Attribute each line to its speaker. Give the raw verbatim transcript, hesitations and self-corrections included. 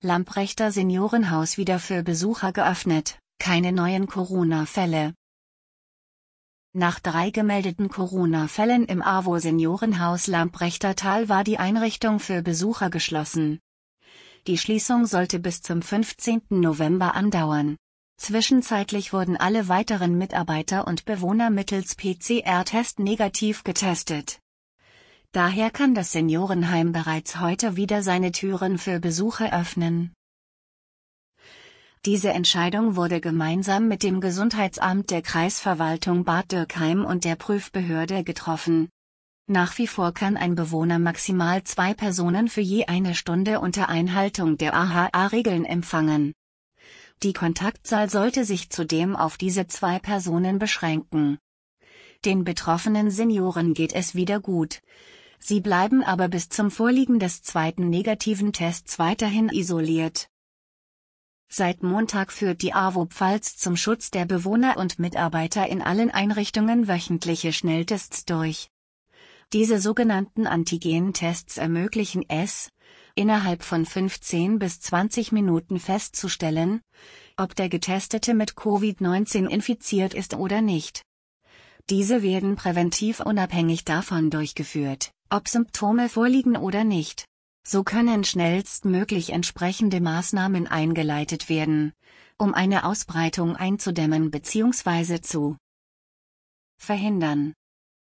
Speaker 1: Lamprechter Seniorenhaus wieder für Besucher geöffnet, keine neuen Corona-Fälle. Nach drei gemeldeten Corona-Fällen im A W O-Seniorenhaus Lamprechtertal war die Einrichtung für Besucher geschlossen. Die Schließung sollte bis zum fünfzehnten November andauern. Zwischenzeitlich wurden alle weiteren Mitarbeiter und Bewohner mittels P C R-Test negativ getestet. Daher kann das Seniorenheim bereits heute wieder seine Türen für Besucher öffnen. Diese Entscheidung wurde gemeinsam mit dem Gesundheitsamt der Kreisverwaltung Bad Dürkheim und der Prüfbehörde getroffen. Nach wie vor kann ein Bewohner maximal zwei Personen für je eine Stunde unter Einhaltung der A H A-Regeln empfangen. Die Kontaktzahl sollte sich zudem auf diese zwei Personen beschränken. Den betroffenen Senioren geht es wieder gut. Sie bleiben aber bis zum Vorliegen des zweiten negativen Tests weiterhin isoliert. Seit Montag führt die A W O Pfalz zum Schutz der Bewohner und Mitarbeiter in allen Einrichtungen wöchentliche Schnelltests durch. Diese sogenannten Antigen-Tests ermöglichen es, innerhalb von fünfzehn bis zwanzig Minuten festzustellen, ob der Getestete mit Covid neunzehn infiziert ist oder nicht. Diese werden präventiv unabhängig davon durchgeführt, ob Symptome vorliegen oder nicht. So können schnellstmöglich entsprechende Maßnahmen eingeleitet werden, um eine Ausbreitung einzudämmen bzw. zu verhindern.